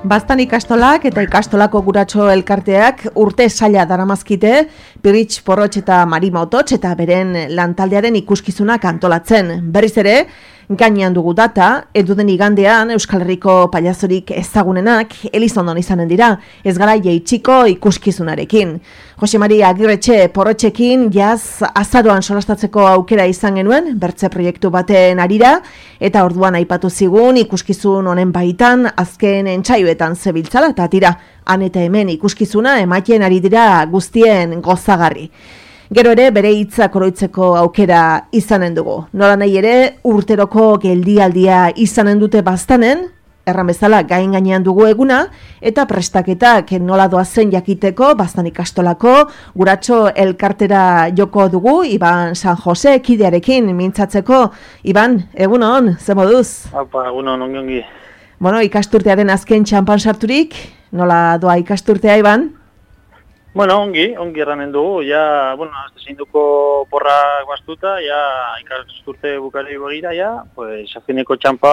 Bastan ikastolak eta ikastolako guratxo elkarteak urte zaila daramazkite, Pirritx Porrotx eta Mari Motots eta beren lantaldearen ikuskizunak antolatzen. Berriz ere, gainean dugu data, eduden igandean Euskal Herriko pailazorik ezagunenak Elizondon izanen dira, ez gara jeitxiko ikuskizunarekin. Jose Mari Agirretxe Porrotxekin jaz azaroan solastatzeko aukera izan genuen, bertze proiektu baten arira, eta orduan aipatu zigun ikuskizun honen baitan azken entsaioetan zebiltzala, eta tira, han eta hemen ikuskizuna ematen ari dira guztien gozagarri. Gero ere bere hitzak oroitzeko aukera izanen dugu. Nola nahi ere urteroko geldialdia izanen dute Bastanen, erran bezala gainean dugu eguna, eta prestaketak nola doazen jakiteko Bastan ikastolako guratxo elkartera joko dugu, Iban San Jose kidearekin mintzatzeko. Iban, egunon, ze moduz? Apa, egunon, ongi. Bueno, ikasturtearen azken txanpan sarturik, nola doa ikasturtea, Iban? Bueno, ongi erranen dugu, ja, bueno, zein-duko porrak bastuta, ja, ikasturte bukari begira, ja, pues, azkeneko txampa,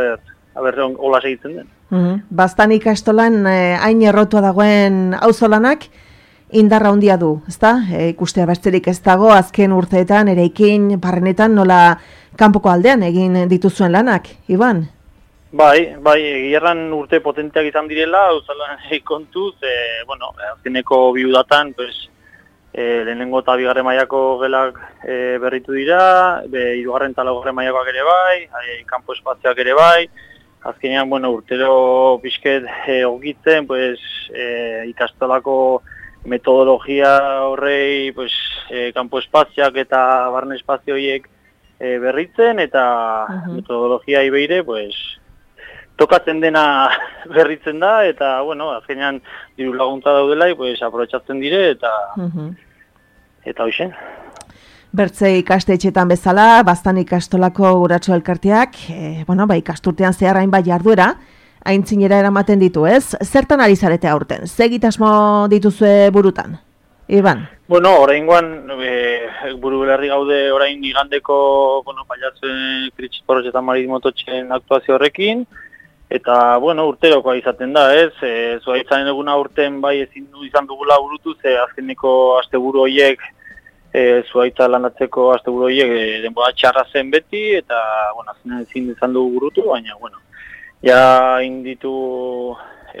a ber, hola segitzen den. Bastan ikastolan hain errotua dagoen auzolanak indarra handia du, ezta? Ikustea besterik ez dago, azken urteetan, eraikin, barrenetan, nola kanpoko aldean egin dituzuen lanak, Iban? Bai, gerran urte potenteak izan direla, auzolan kontuz, bueno, azkeneko bi udatan, pues, lehenengo eta bigarren mailako gelak berritu dira, hirugarren eta laugarren mailakoak ere bai, kanpo espazioak ere bai, azkenean, bueno, urtero pixket ogitzen, pues, ikastolako metodologia horrei, pues, kanpo espazioak eta barne espazio horiek berritzen, eta metodologia ibeire, pues, tokatzen dena berritzen da, eta, bueno, azkenean diru laguntza daudela, pues, aprobetxatzen dire, eta hoxen. Bertze ikastetxetan bezala, Bastan ikastolako guratxo elkarteak, bueno, ikasturtean zehar hainbat jarduera, aintzinera eramaten ditu, ez? Zertan ari zarete aurten? Ze egitasmo dituzue burutan? Iban? Bueno, oraingoan buru belarri gaude orain igandeko, bueno, pailazoen Pirritx Porrotx eta Mari Mototsen aktuazio horrekin, eta, bueno, urterokoa izaten da, ez? Zuaitzaren eguna urten bai izan dugula burutu, ze azkeneko asteburu horiek, zuaitza lanatzeko asteburu horiek denbora txarra zen beti, eta, bueno, azkenean ezin izan dugu burutu, baina, bueno, ja inditu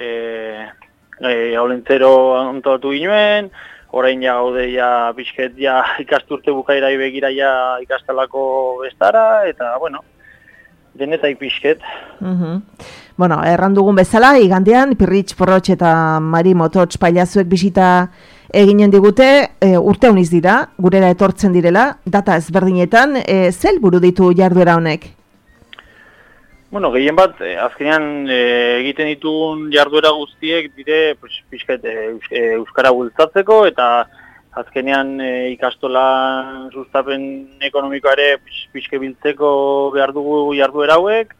haulentzero antolatu ginoen, orain ja gaude ja pixket ja ikasturte bukaera begira ja ikastalako bestara, eta, bueno, denetai pixket. Bueno, erran dugun bezala, igandean Pirritx Porrotx eta Mari Motots pailazuek bisita eginen digute, urte honiz dira, gurera etortzen direla, data ezberdinetan, zel buru ditu jarduera honek? Bueno, gehien bat, azkenean egiten ditugun jarduera guztiek dire pixket euskara bultzatzeko, eta azkenean ikastolan sustapen ekonomikoa ere pixke biltzeko behar dugu jarduera hauek.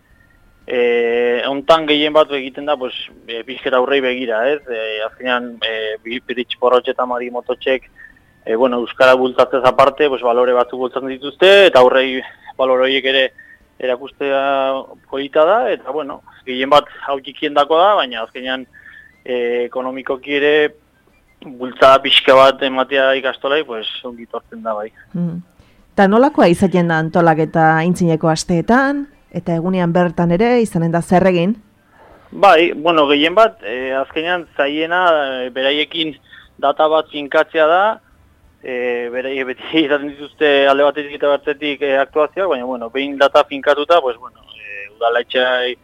Hontan gehien bat egiten da pixket aurrei begira, ez? Azkenean Pirritx Porrotx eta Mari Mototxek bueno, euskara bultzatzez aparte, balore batzuk bultzatzen dituzte, eta aurrei balore horiek ere erakustea polita da, eta, bueno, gehien bat hau txikien dako da, baina azkenean ekonomikoki ere bultzada pixka bat ematea ikastolai, ongi tortzen da bai. Eta nolakoa izaten da antolaketa aintzineko asteetan, eta egunean bertan ere izanen da zer egin? Bai, bueno, gehien bat, azkenean zaiena beraiekin data bat finkatzea da, beraie beti izaten dituzte alde batetik eta bertetik aktuazioak, baina, bueno, behin data finkatuta, udaletxeai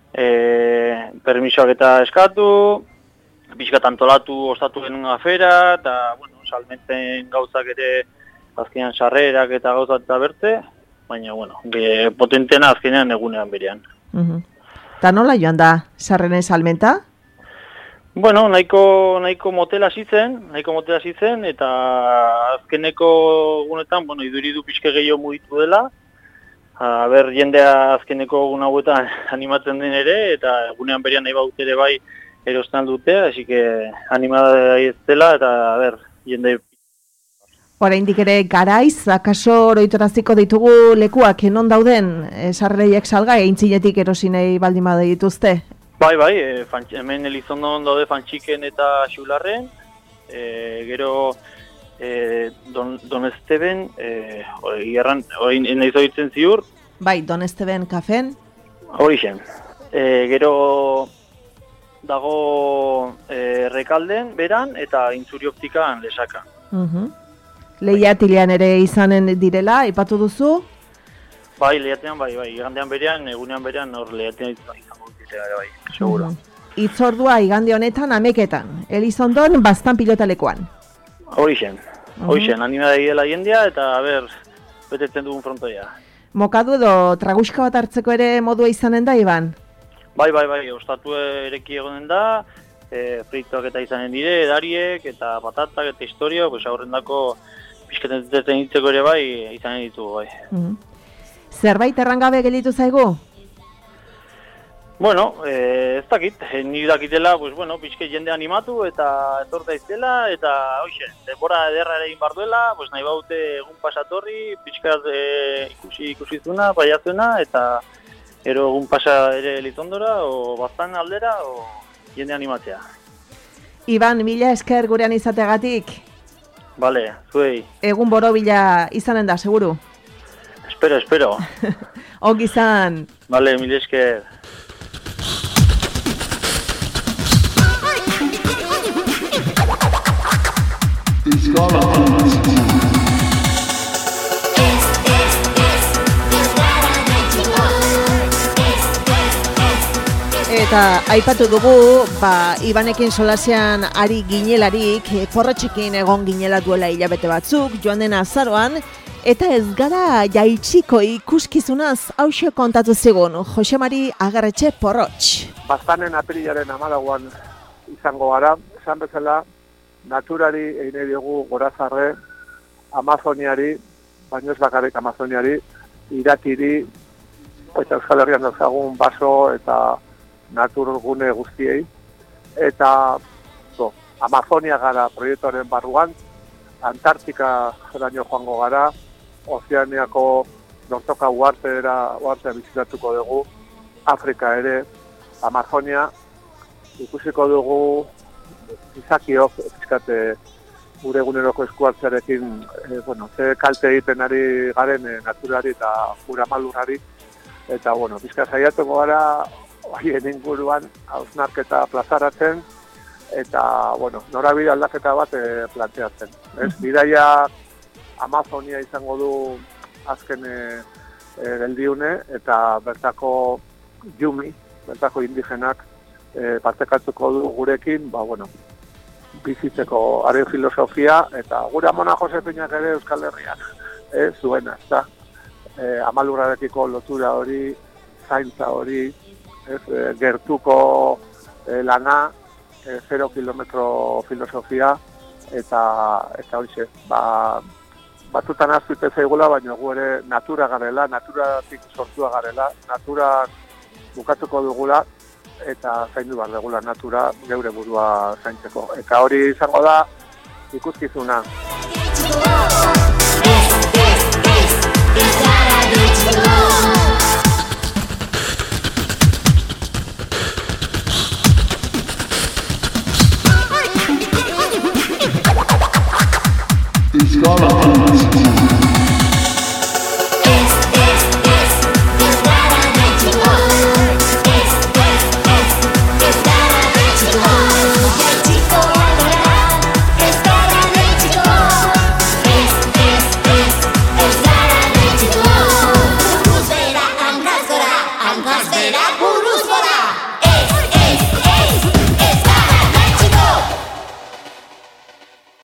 permisoak eta eskatu, pixkat antolatu ostatuen afera, eta, bueno, salmenten gauzak ere azkenean sarrerak eta gauzak eta bertze, baina, bueno, potentena azkenean egunean berean. Eta nola joan da sarreren salmenta? Bueno, nahiko motela zitzen, eta azkeneko egunetan, bueno, iduridu pixke gehiago mugitu dela, jendea azkeneko egun hauetan animatzen den ere, eta egunean berean nahi baut ere bai erostan dute, así que animada ez dela, eta jende... Oraindik ere garaiz, akaso oroitoraziko ditugu lekuak non dauden sarrereiek salgai, aintzinetik erosinei baldin bada dituzte? Bai, hemen Elizondon daude Fantxiken eta Xularren, gero Don Esteben, orain nahiz horitzen ziur. Bai, Don Esteben kafen. Horixen. Gero dago Rekalden, beran, eta Intzuri Optikan Lesaka. Lehiatilean ere izanen direla, aipatu duzu? Bai, lehiatean, igandean berean, egunean berean, hor lehiatean izango dutela, seguro. Itzordua igande honetan ameketan, Elizondon bastan pilotalekuan. Horixen, anima da dela jendea, eta betetzen dugun frontoia. Mokadu edo traguska bat hartzeko ere modua izanen da, Iban? Bai, ostatu ereki egonen da, fritoak eta izanen dire, edariek, eta patatak eta historio, aurrendako pixketetzen ditzeko ere izanen ditugu, bai. Zerbait errangabe gelditu zaigu? Bueno, ez dakit, ni dakitela, pixke jende animatu eta etorta iztela, eta hoxe, denbora ederra ere egin barduela, nahi baute egun pasatorri, pixkat ikusizuna, baiatzuna, eta ero egun pasa ere Elizondora, o bastan aldera, o jende animatzea. Iban, mila esker gurean izateagatik. Bale, zuei. Egun borobila izanen da, seguru? Espero. Ongi izan. Bale, mila esker. Eta aipatu dugu, Ibanekin solasean ari ginelarik, porrotxekin egon ginela duela hilabete batzuk, joan den azaroan, eta ez gara jaitsiko ikuskizunaz hauxe kontatu zigun, Jose Mari Agarretxe Porrotx. Bastanen apirilaren 14an izango gara, esan bezala, naturari egin diogu gorazarre, Amazoniari, baino ez bakarrik Amazoniari, Iratiri, eta Euskal Herrian daukagun baso eta naturgune guztiei, eta Amazonia gara proiektuaren barruan, Antartika eraino joango gara, Ozeaniako Nortoka uhartea bizitatuko dugu, Afrika ere, Amazonia, ikusiko dugu izakiok, fiskate gure eguneroko eskuartzearekin, ze kalte egiten ari garen naturari eta gure amalurrari, eta, fiska saiatuko gara, horien inguruan hausnarketa plazaratzen, eta, norabide aldaketa bat planteatzen. Bidaia Amazonia izango du azken geldiune, eta bertako Yumi, bertako indigenak, partekatuko du gurekin, bizitzeko haren filosofia, eta gure Amona Josefinak ere Euskal Herrian zuena, ezta? Amalurrarekiko lotura hori, zaintza hori, gertuko lana, 0 kilometro filosofia, eta horixe, batzutan aztuite zaigula, baina gu ere natura garela, naturatik sortua garela, natura bukatuko dugula, eta zaindu behar dugula natura geure burua zaintzeko. Eta hori izango da ikuskizuna.